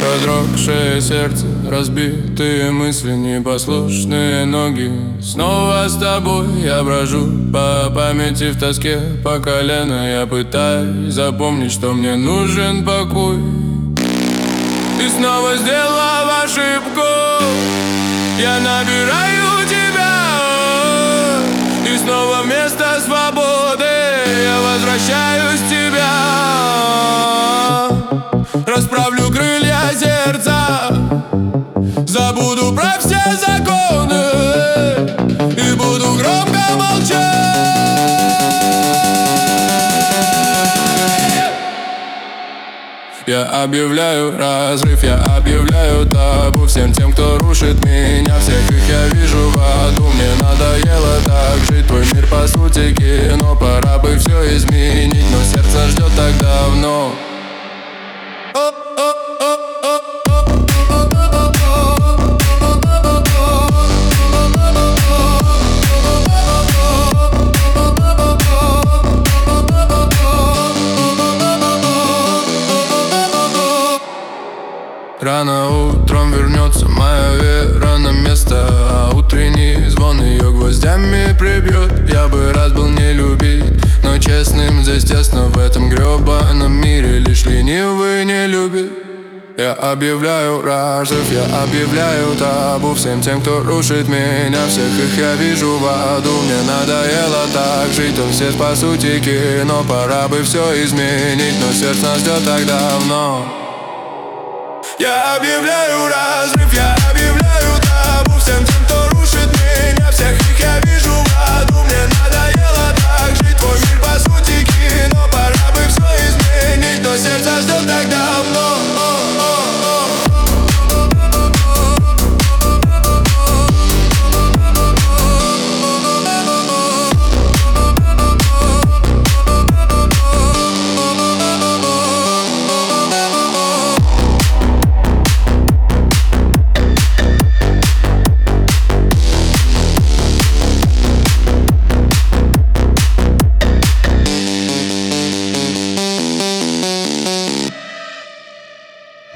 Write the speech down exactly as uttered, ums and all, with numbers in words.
продрогшее сердце, разбитые мысли, непослушные ноги. Снова с тобой я брожу по памяти в тоске, по колено я пытаюсь запомнить, что мне нужен покой. Ты снова сделала ошибку, я набираю тебя, и снова вместо свободы я возвращаюсь в тебя. Расправлю крылья сердца, забуду про все законы и буду громко молчать. Я объявляю разрыв, я объявляю табу всем тем, кто рушит меня. Всех их я вижу в аду. Мне надоело так жить, твой мир по сути кино. Пора бы все изменить, но сердце ждет так давно. Рано утром вернется моя вера на место, а утренний звон ее гвоздями прибьет. Я бы рад был не любить, но честным здесь тесно в этом гребаном мире. Лишь ленивый не любит. Я объявляю разрыв, я объявляю табу всем тем, кто рушит меня. Всех их я вижу в аду. Мне надоело так жить, он все по сути кино. Пора бы все изменить, но сердце нас ждет так давно. Я объявляю разрыв, я